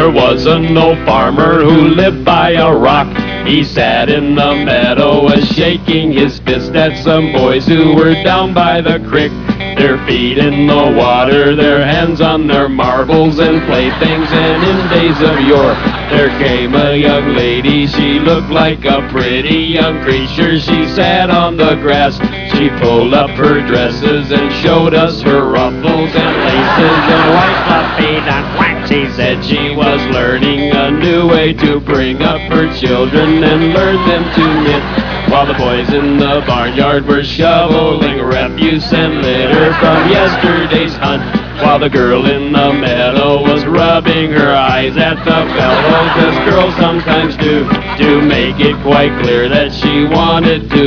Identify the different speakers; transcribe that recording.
Speaker 1: There was an old farmer who lived by a rock. He sat in the meadow, was shaking his fist at some boys who were down by the creek. Their feet in the water, their hands on their marbles and playthings. And in days of yore, there came a young lady. She looked like a pretty young creature. She sat on the grass. She pulled up her dresses and showed us her ruffles and laces and white fluffy duck. She said she was learning a new way to bring up her children and learn them to knit, while the boys in the barnyard were shoveling refuse and litter from yesterday's hunt, while the girl in the meadow was rubbing her eyes at the fellows, as girls sometimes do, to make it quite clear that she wanted to